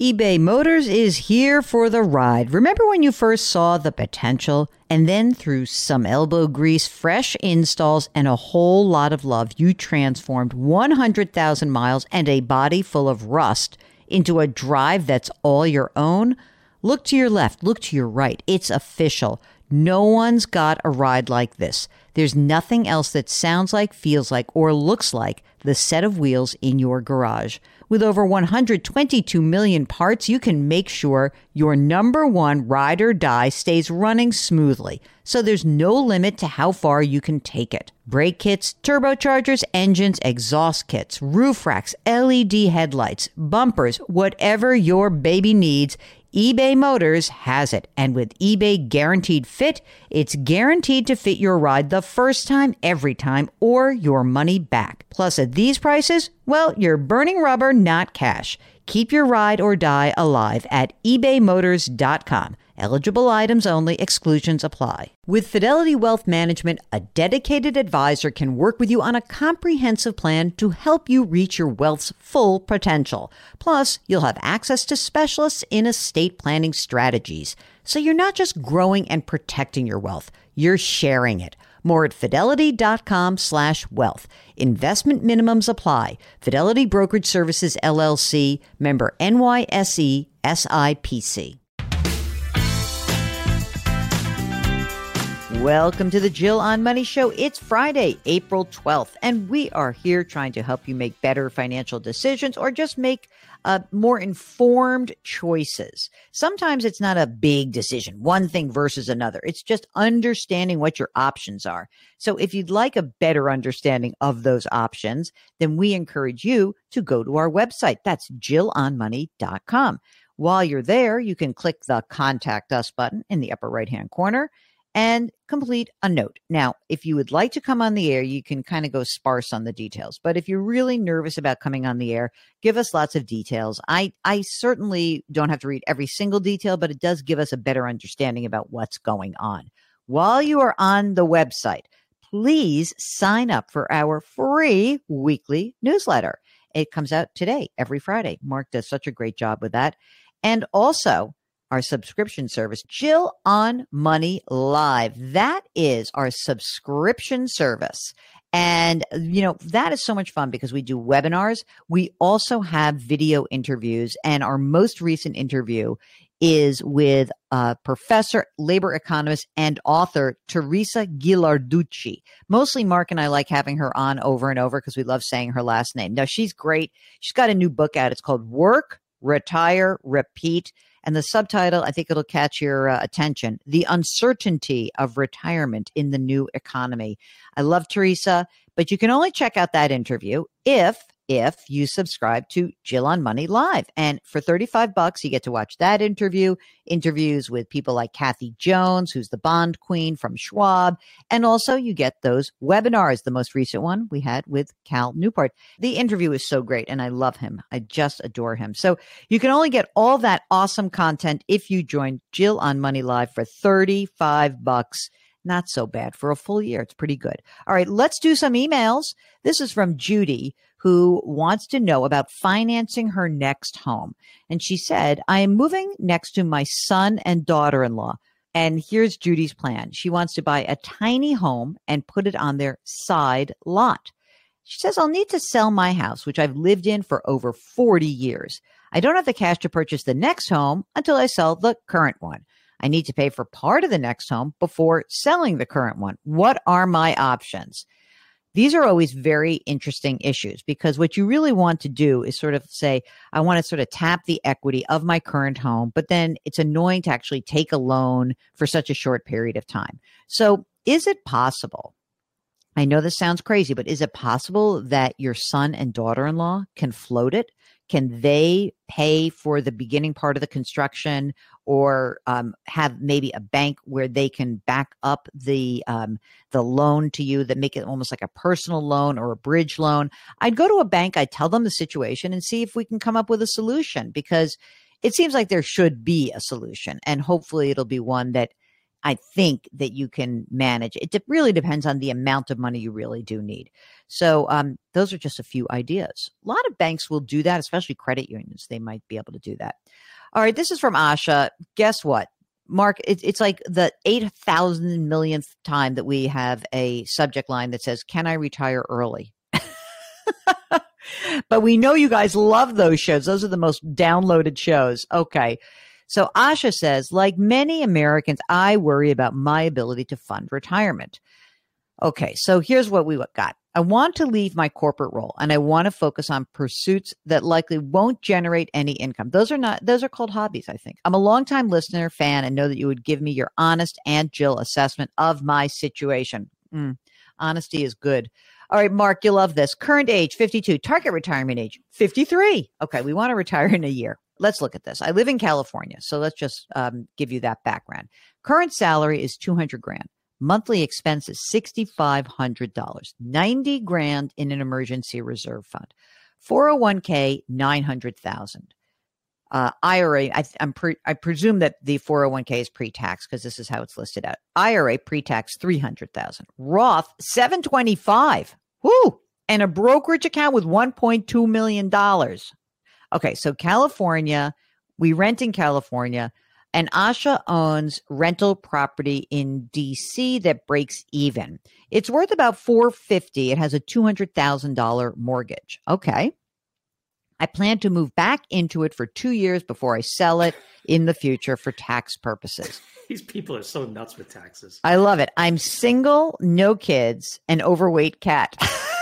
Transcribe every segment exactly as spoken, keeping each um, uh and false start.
eBay Motors is here for the ride. Remember when you first saw the potential? And then through some elbow grease, fresh installs, and a whole lot of love, you transformed one hundred thousand miles and a body full of rust into a drive that's all your own? Look to your left. Look to your right. It's official. No one's got a ride like this. There's nothing else that sounds like, feels like, or looks like the set of wheels in your garage. With over one hundred twenty-two million parts, you can make sure your number one ride or die stays running smoothly. So there's no limit to how far you can take it. Brake kits, turbochargers, engines, exhaust kits, roof racks, L E D headlights, bumpers, whatever your baby needs, eBay Motors has it. And with eBay Guaranteed Fit, it's guaranteed to fit your ride the first time, every time, or your money back. Plus, at these prices, well, you're burning rubber, not cash. Keep your ride or die alive at ebay motors dot com. Eligible items only. Exclusions apply. With Fidelity Wealth Management, a dedicated advisor can work with you on a comprehensive plan to help you reach your wealth's full potential. Plus, you'll have access to specialists in estate planning strategies. So you're not just growing and protecting your wealth, you're sharing it. More at fidelity.com slash wealth. Investment minimums apply. Fidelity Brokerage Services, L L C, member N Y S E, S I P C. Welcome to the Jill on Money Show. It's Friday, April twelfth, and we are here trying to help you make better financial decisions or just make uh, more informed choices. Sometimes it's not a big decision, one thing versus another. It's just understanding what your options are. So if you'd like a better understanding of those options, then we encourage you to go to our website. That's jill on money dot com. While you're there, you can click the Contact Us button in the upper right-hand corner and complete a note. Now, if you would like to come on the air, you can kind of go sparse on the details. But if you're really nervous about coming on the air, give us lots of details. I, I certainly don't have to read every single detail, but it does give us a better understanding about what's going on. While you are on the website, please sign up for our free weekly newsletter. It comes out today, every Friday. Mark does such a great job with that. And also, our subscription service, Jill on Money Live. That is our subscription service. And, you know, that is so much fun because we do webinars. We also have video interviews. And our most recent interview is with uh, professor, labor economist, and author Teresa Ghilarducci. Mostly Mark and I like having her on over and over because we love saying her last name. Now, she's great. She's got a new book out. It's called Work, Retire, Repeat. And the subtitle, I think it'll catch your uh, attention, The Uncertainty of Retirement in the New Economy. I love Teresa, but you can only check out that interview if if you subscribe to Jill on Money Live. And for thirty-five bucks, you get to watch that interview, interviews with people like Kathy Jones, who's the bond queen from Schwab. And also you get those webinars. The most recent one we had with Cal Newport. The interview is so great and I love him. I just adore him. So you can only get all that awesome content if you join Jill on Money Live for thirty-five bucks. Not so bad for a full year. It's pretty good. All right, let's do some emails. This is from Judy, who wants to know about financing her next home. And she said, I am moving next to my son and daughter-in-law. And here's Judy's plan. She wants to buy a tiny home and put it on their side lot. She says, I'll need to sell my house, which I've lived in for over forty years. I don't have the cash to purchase the next home until I sell the current one. I need to pay for part of the next home before selling the current one. What are my options? These are always very interesting issues because what you really want to do is sort of say, I want to sort of tap the equity of my current home, but then it's annoying to actually take a loan for such a short period of time. So is it possible? I know this sounds crazy, but is it possible that your son and daughter-in-law can float it? Can they pay for the beginning part of the construction or um, have maybe a bank where they can back up the um, the loan to you that make it almost like a personal loan or a bridge loan? I'd go to a bank, I'd tell them the situation and see if we can come up with a solution because it seems like there should be a solution and hopefully it'll be one that I think that you can manage. It de- really depends on the amount of money you really do need. So um, those are just a few ideas. A lot of banks will do that, especially credit unions. They might be able to do that. All right, this is from Asha. Guess what? Mark, it, it's like the eight thousand millionth time that we have a subject line that says, can I retire early? But we know you guys love those shows. Those are the most downloaded shows. Okay. So Asha says, like many Americans, I worry about my ability to fund retirement. Okay. So here's what we got. I want to leave my corporate role and I want to focus on pursuits that likely won't generate any income. Those are not, those are called hobbies, I think. I'm a longtime listener, fan, and know that you would give me your honest Aunt Jill assessment of my situation. Mm, honesty is good. All right, Mark, you'll love this. Current age, fifty-two. Target retirement age, fifty-three. Okay, we want to retire in a year. Let's look at this. I live in California, so let's just um, give you that background. Current salary is two hundred grand. Monthly expense is six thousand five hundred dollars. ninety grand in an emergency reserve fund. four oh one k, nine hundred thousand. Uh, I R A, I, I'm pre, I presume that the four oh one k is pre-tax because this is how it's listed out. I R A pre-tax three hundred thousand. Roth seven twenty-five. Woo! And a brokerage account with one point two million dollars. Okay, so California, we rent in California, and Asha owns rental property in D C that breaks even. It's worth about four hundred fifty thousand dollars. It has a two hundred thousand dollars mortgage. Okay. I plan to move back into it for two years before I sell it in the future for tax purposes. These people are so nuts with taxes. I love it. I'm single, no kids, an overweight cat.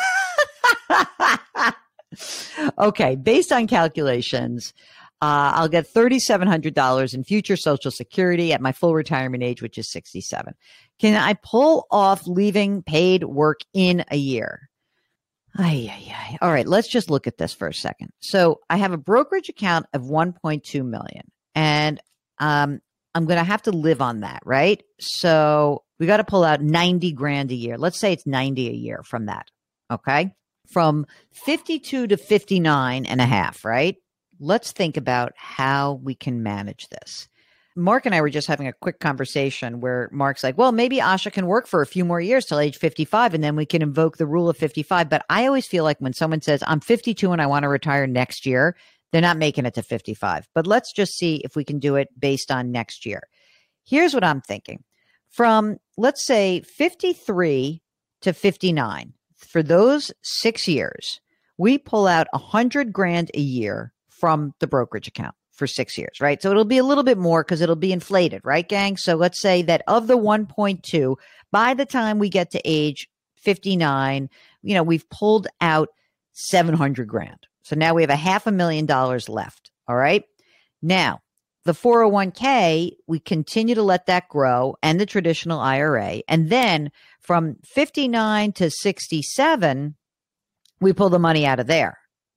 Okay, based on calculations, uh, I'll get three thousand seven hundred dollars in future Social Security at my full retirement age, which is sixty-seven. Can I pull off leaving paid work in a year? Ay, ay, ay. All right, let's just look at this for a second. So I have a brokerage account of one point two million dollars, and um, I'm going to have to live on that, right? So we got to pull out ninety grand a year. Let's say it's ninety a year from that, okay? From fifty-two to fifty-nine and a half, right? Let's think about how we can manage this. Mark and I were just having a quick conversation where Mark's like, well, maybe Asha can work for a few more years till age fifty-five, and then we can invoke the rule of fifty-five. But I always feel like when someone says, I'm fifty-two and I want to retire next year, they're not making it to fifty-five. But let's just see if we can do it based on next year. Here's what I'm thinking. From, let's say, fifty-three to fifty-nine, for those six years, we pull out one hundred grand a year from the brokerage account for six years, right? So it'll be a little bit more because it'll be inflated, right, gang? So let's say that of the one point two, by the time we get to age fifty-nine, you know, we've pulled out seven hundred grand. So now we have a half a million dollars left. All right. Now, the four oh one k, we continue to let that grow, and the traditional I R A. And then from fifty-nine to sixty-seven, we pull the money out of there.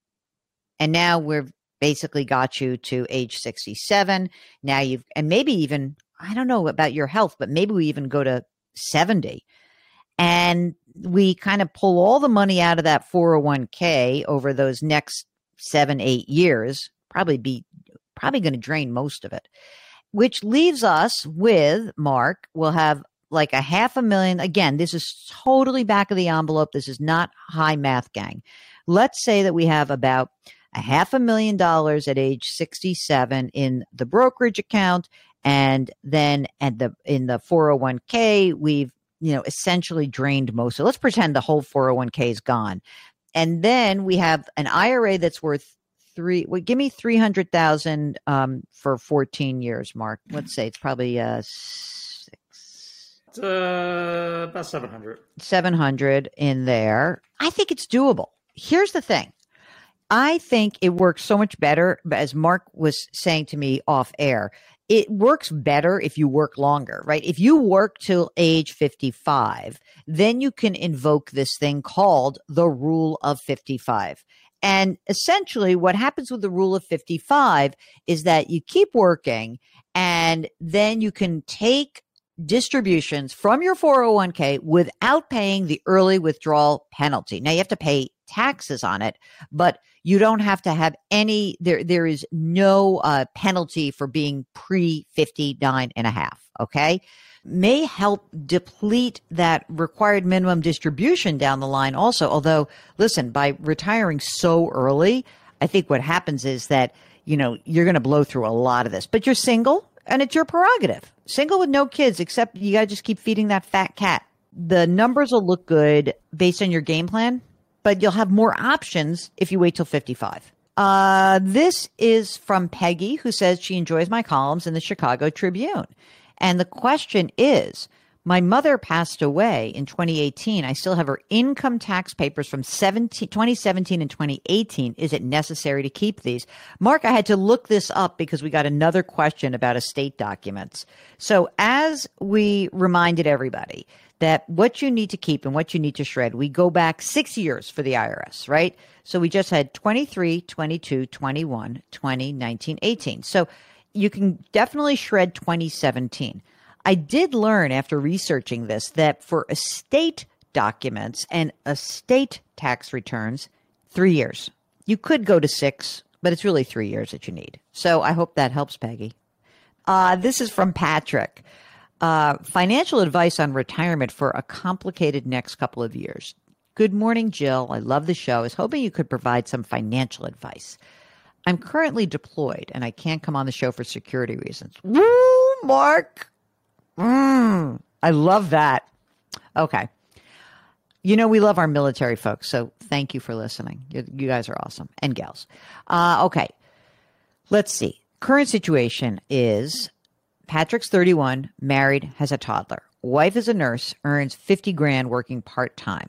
And now we've basically got you to age sixty-seven. Now you've, and maybe even, I don't know about your health, but maybe we even go to seventy. And we kind of pull all the money out of that four oh one k over those next seven, eight years, probably be, probably going to drain most of it, which leaves us with, Mark, we'll have like a half a million. Again, this is totally back of the envelope. This is not high math, gang. Let's say that we have about a half a million dollars at age sixty-seven in the brokerage account. And then at the, in the four oh one k, we've, you know, essentially drained most. So let's pretend the whole four oh one k is gone. And then we have an I R A that's worth three, well, give me three hundred thousand um, for fourteen years, Mark. Let's say it's probably uh, six. It's, uh, about seven hundred. seven hundred in there. I think it's doable. Here's the thing. I think it works so much better, as Mark was saying to me off air, it works better if you work longer, right? If you work till age fifty-five, then you can invoke this thing called the rule of fifty-five. And essentially what happens with the rule of fifty-five is that you keep working, and then you can take distributions from your four oh one k without paying the early withdrawal penalty. Now you have to pay taxes on it, but you don't have to have any, there, there is no uh, penalty for being pre fifty-nine and a half. Okay. may help deplete that required minimum distribution down the line also. Although, listen, by retiring so early, I think what happens is that, you know, you're going to blow through a lot of this. But you're single, and it's your prerogative. Single with no kids, except you got to just keep feeding that fat cat. The numbers will look good based on your game plan, but you'll have more options if you wait till fifty-five. Uh, this is from Peggy, who says she enjoys my columns in the Chicago Tribune. And the question is, my mother passed away in twenty eighteen. I still have her income tax papers from twenty seventeen and twenty eighteen. Is it necessary to keep these? Mark, I had to look this up because we got another question about estate documents. So as we reminded everybody that what you need to keep and what you need to shred, we go back six years for the I R S, right? So we just had twenty-three, twenty-two, twenty-one, twenty, nineteen, eighteen. So you can definitely shred twenty seventeen. I did learn after researching this that for estate documents and estate tax returns, three years. You could go to six, but it's really three years that you need. So I hope that helps, Peggy. Uh, this is from Patrick. Uh, financial advice on retirement for a complicated next couple of years. Good morning, Jill. I love the show. I was hoping you could provide some financial advice. I'm currently deployed and I can't come on the show for security reasons. Woo, Mark. Mm, I love that. Okay. You know, we love our military folks, so thank you for listening. You, you guys are awesome. And gals. Uh, okay. Let's see. Current situation is Patrick's thirty-one, married, has a toddler. Wife is a nurse, earns fifty grand working part-time.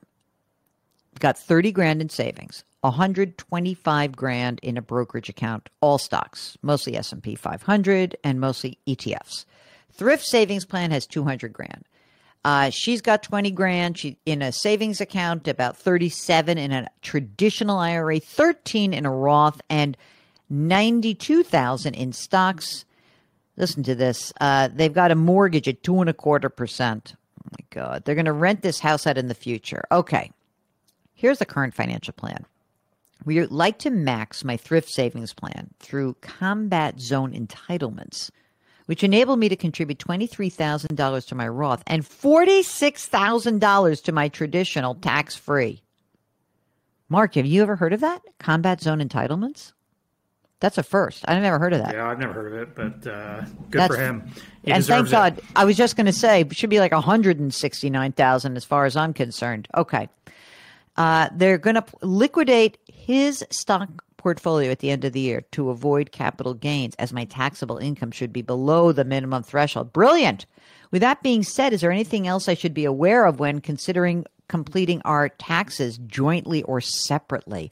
Got thirty grand in savings, one hundred twenty-five grand in a brokerage account, all stocks, mostly S and P five hundred and mostly E T Fs. Thrift savings plan has two hundred grand. Uh, she's got twenty grand she, in a savings account, about thirty-seven in a traditional I R A, thirteen in a Roth, and ninety-two thousand in stocks. Listen to this. Uh, they've got a mortgage at two and a quarter percent. Oh my God. They're going to rent this house out in the future. Okay. Here's the current financial plan. We would like to max my thrift savings plan through combat zone entitlements, which enable me to contribute twenty-three thousand dollars to my Roth and forty-six thousand dollars to my traditional tax-free. Mark, have you ever heard of that? Combat zone entitlements? That's a first. I've never heard of that. Yeah, I've never heard of it, but uh, good That's, for him. He and thank God. It. I was just going to say, it should be like one hundred sixty-nine thousand dollars as far as I'm concerned. Okay. Uh, they're going to liquidate his stock portfolio at the end of the year to avoid capital gains, as my taxable income should be below the minimum threshold. Brilliant. With that being said, is there anything else I should be aware of when considering completing our taxes jointly or separately?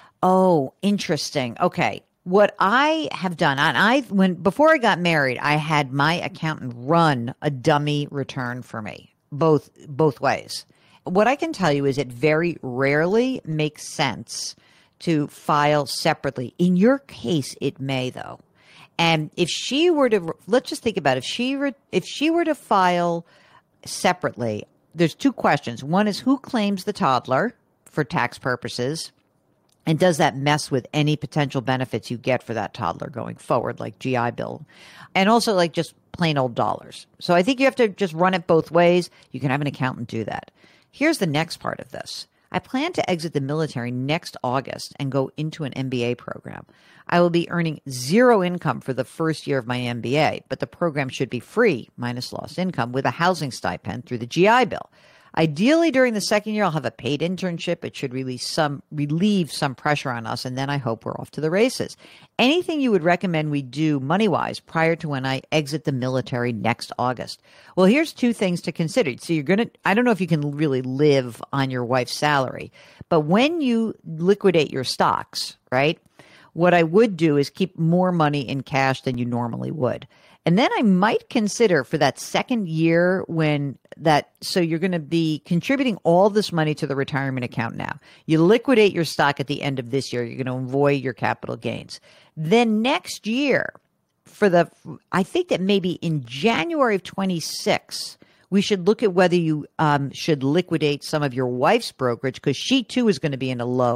Oh, interesting. Okay. What I have done, and I when before I got married, I had my accountant run a dummy return for me, both both ways. What I can tell you is it very rarely makes sense to file separately. In your case, it may, though. And if she were to, let's just think about it. If she were, if she were to file separately, there's two questions. One is, who claims the toddler for tax purposes? And does that mess with any potential benefits you get for that toddler going forward, like G I Bill? And also like just plain old dollars. So I think you have to just run it both ways. You can have an accountant do that. Here's the next part of this. I plan to exit the military next August and go into an M B A program. I will be earning zero income for the first year of my M B A, but the program should be free, minus lost income, with a housing stipend through the G I Bill. Ideally, during the second year, I'll have a paid internship. It should release some, relieve some pressure on us, and then I hope we're off to the races. Anything you would recommend we do money-wise prior to when I exit the military next August? Well, here's two things to consider. So you're going to, I don't know if you can really live on your wife's salary, but when you liquidate your stocks, right, what I would do is keep more money in cash than you normally would. And then I might consider for that second year when that, so you're going to be contributing all this money to the retirement account now. You liquidate your stock at the end of this year. You're going to avoid your capital gains. Then next year, for the, I think that maybe in January of twenty-six, we should look at whether you um, should liquidate some of your wife's brokerage, because she too is going to be in a low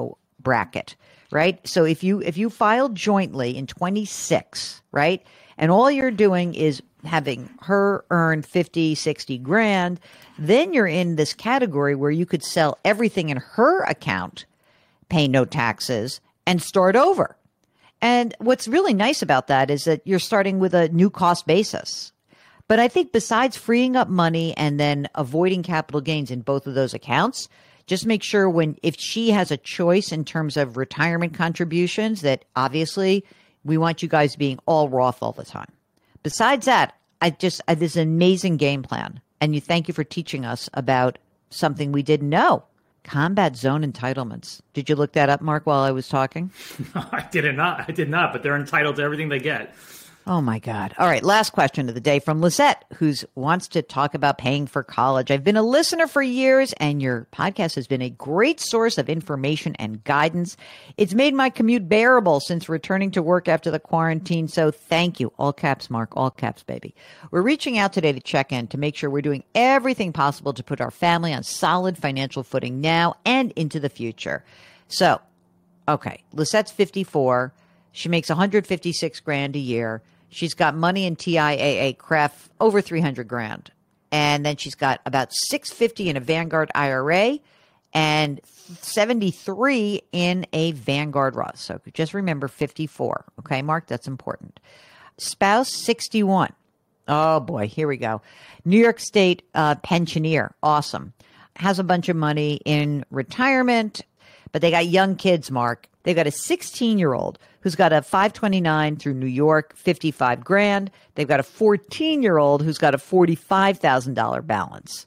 bracket, right? So if you if you filed jointly in twenty-six, right, and all you're doing is having her earn fifty, sixty grand, then you're in this category where you could sell everything in her account, pay no taxes, and start over. And what's really nice about that is that you're starting with a new cost basis. But I think besides freeing up money and then avoiding capital gains in both of those accounts, just make sure when if she has a choice in terms of retirement contributions, that obviously we want you guys being all Roth all the time. Besides that, I just I, this is an amazing game plan. And you thank you for teaching us about something we didn't know. Combat zone entitlements. Did you look that up, Mark, while I was talking? No, I did not. I did not, but they're entitled to everything they get. Oh, my God. All right. Last question of the day from Lisette, who wants to talk about paying for college. I've been a listener for years, and your podcast has been a great source of information and guidance. It's made my commute bearable since returning to work after the quarantine. So thank you. All caps, Mark. All caps, baby. We're reaching out today to check in to make sure we're doing everything possible to put our family on solid financial footing now and into the future. So, okay. Lisette's fifty-four. She makes one hundred fifty-six grand a year. She's got money in T I A A, C R E F, over three hundred grand. And then she's got about six hundred fifty in a Vanguard I R A and seventy-three in a Vanguard Roth. So just remember fifty-four. Okay, Mark, that's important. Spouse, sixty-one. Oh, boy, here we go. New York State uh, pensioner. Awesome. Has a bunch of money in retirement, but they got young kids, Mark. They've got a sixteen-year-old who's got a five twenty-nine through New York, fifty-five grand. They've got a fourteen-year-old who's got a forty-five thousand dollars balance.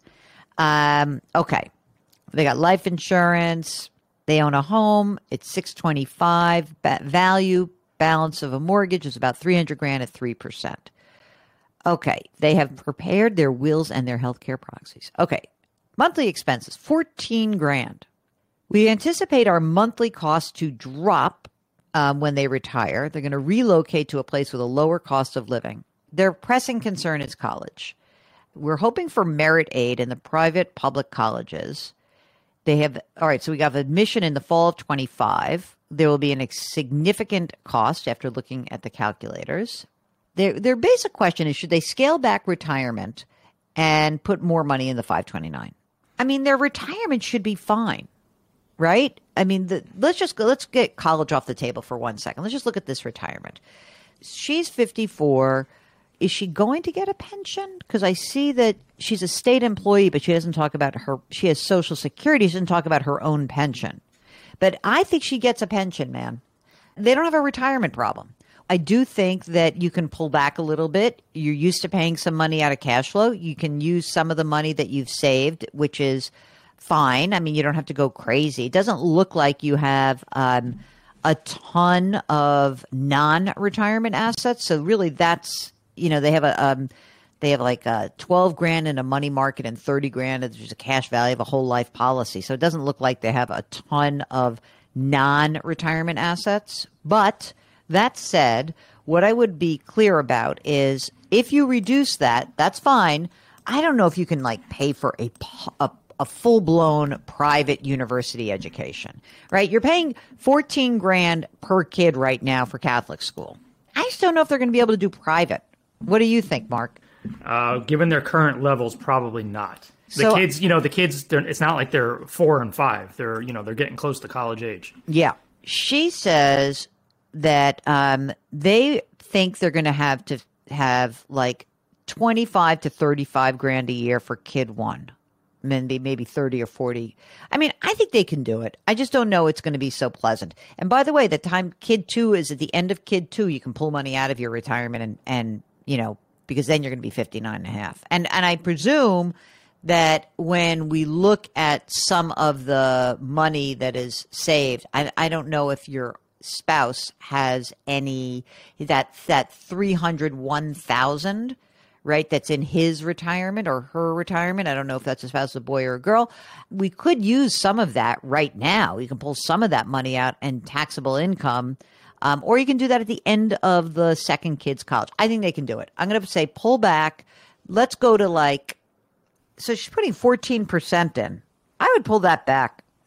Um, okay. They got life insurance. They own a home. It's six twenty-five. Ba- value, balance of a mortgage is about three hundred grand at three percent. Okay. They have prepared their wills and their healthcare proxies. Okay. Monthly expenses, fourteen grand. We anticipate our monthly costs to drop um, when they retire. They're going to relocate to a place with a lower cost of living. Their pressing concern is college. We're hoping for merit aid in the private public colleges. They have, all right, so we have admission in the fall of twenty-five. There will be a significant cost after looking at the calculators. Their, their basic question is, should they scale back retirement and put more money in the five twenty-nine? I mean, their retirement should be fine. Right? I mean, the, let's just go, let's get college off the table for one second. Let's just look at this retirement. She's fifty-four. Is she going to get a pension? Because I see that she's a state employee, but she doesn't talk about her, she has Social Security. She doesn't talk about her own pension. But I think she gets a pension, man. They don't have a retirement problem. I do think that you can pull back a little bit. You're used to paying some money out of cash flow. You can use some of the money that you've saved, which is fine. I mean, you don't have to go crazy. It doesn't look like you have um, a ton of non-retirement assets. So really that's, you know, they have a, um, they have like a twelve grand in a money market and thirty grand. There's a cash value of a whole life policy. So it doesn't look like they have a ton of non-retirement assets. But that said, what I would be clear about is if you reduce that, that's fine. I don't know if you can like pay for a, a a full-blown private university education, right? You're paying fourteen grand per kid right now for Catholic school. I just don't know if they're going to be able to do private. What do you think, Mark? Uh, given their current levels, probably not. The So- kids, you know, the kids, they're- it's not like they're four and five. They're, you know, they're getting close to college age. Yeah. She says that um, they think they're going to have to have like twenty-five to thirty-five grand a year for kid one. Maybe maybe thirty or forty. I mean, I think they can do it. I just don't know it's going to be so pleasant. And by the way, the time kid two is at the end of kid two, you can pull money out of your retirement and, and you know, because then you're going to be fifty-nine and a half. And, and I presume that when we look at some of the money that is saved, I, I don't know if your spouse has any, that, that three hundred one thousand, right, that's in his retirement or her retirement. I don't know if that's a spouse, a boy or a girl. We could use some of that right now. You can pull some of that money out and taxable income, um, or you can do that at the end of the second kid's college. I think they can do it. I'm going to say pull back. Let's go to like, so she's putting fourteen percent in. I would pull that back.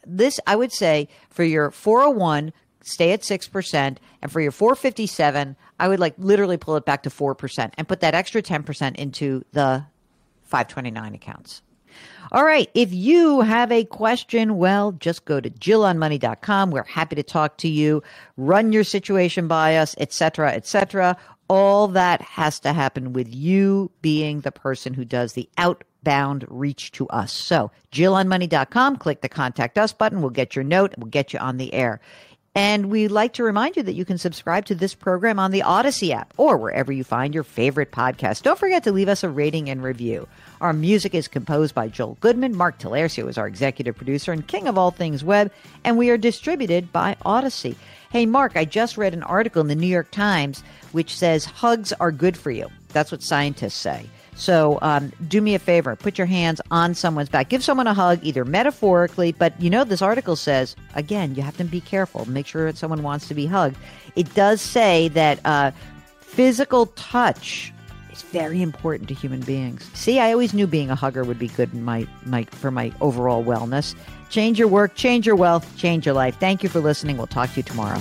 this, I would say for your four oh one, stay at six percent. And for your four fifty-seven, I would like literally pull it back to four percent and put that extra ten percent into the five twenty-nine accounts. All right. If you have a question, well, just go to jill on money dot com. We're happy to talk to you, run your situation by us, et cetera, et cetera. All that has to happen with you being the person who does the outbound reach to us. So jill on money dot com, click the contact us button. We'll get your note. We'll get you on the air. And we'd like to remind you that you can subscribe to this program on the Odyssey app or wherever you find your favorite podcast. Don't forget to leave us a rating and review. Our music is composed by Joel Goodman. Mark Talercio is our executive producer and king of all things web. And we are distributed by Odyssey. Hey, Mark, I just read an article in the New York Times which says hugs are good for you. That's what scientists say. So um, do me a favor. Put your hands on someone's back. Give someone a hug, either metaphorically, but you know, this article says, again, you have to be careful. Make sure that someone wants to be hugged. It does say that uh, physical touch is very important to human beings. See, I always knew being a hugger would be good in my, my, for my overall wellness. Change your work, change your wealth, change your life. Thank you for listening. We'll talk to you tomorrow.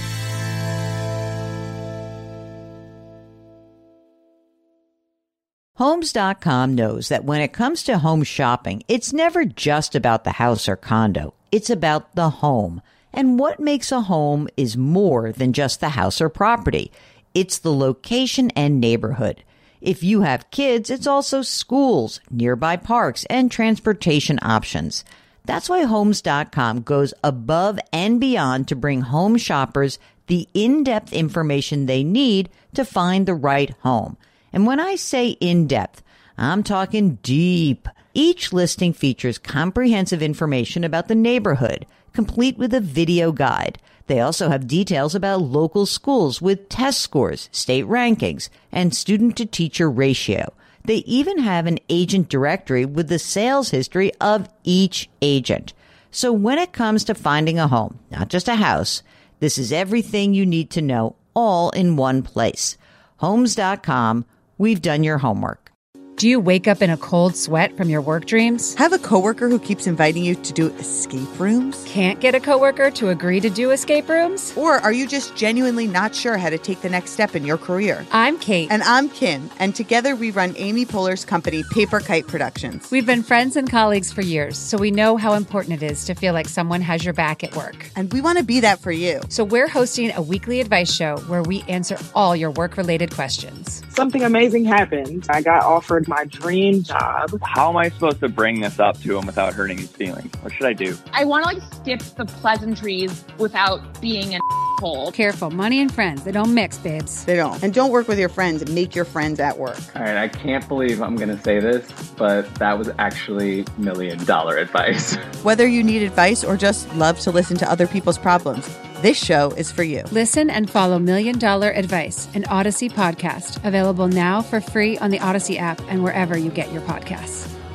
Homes dot com knows that when it comes to home shopping, it's never just about the house or condo. It's about the home. And what makes a home is more than just the house or property. It's the location and neighborhood. If you have kids, it's also schools, nearby parks, and transportation options. That's why Homes dot com goes above and beyond to bring home shoppers the in-depth information they need to find the right home. And when I say in-depth, I'm talking deep. Each listing features comprehensive information about the neighborhood, complete with a video guide. They also have details about local schools with test scores, state rankings, and student-to-teacher ratio. They even have an agent directory with the sales history of each agent. So when it comes to finding a home, not just a house, this is everything you need to know all in one place. Homes dot com. We've done your homework. Do you wake up in a cold sweat from your work dreams? Have a coworker who keeps inviting you to do escape rooms? Can't get a coworker to agree to do escape rooms? Or are you just genuinely not sure how to take the next step in your career? I'm Kate. And I'm Kim. And together we run Amy Poehler's company, Paper Kite Productions. We've been friends and colleagues for years, so we know how important it is to feel like someone has your back at work. And we want to be that for you. So we're hosting a weekly advice show where we answer all your work-related questions. Something amazing happened. I got offered my dream job. How am I supposed to bring this up to him without hurting his feelings? What should I do? I want to like skip the pleasantries without being an asshole. Careful, money and friends, they don't mix, babes. They don't. And don't work with your friends and make your friends at work. All right, I can't believe I'm going to say this, but that was actually million dollar advice. Whether you need advice or just love to listen to other people's problems, this show is for you. Listen and follow Million Dollar Advice, an Odyssey podcast, available now for free on the Odyssey app and wherever you get your podcasts.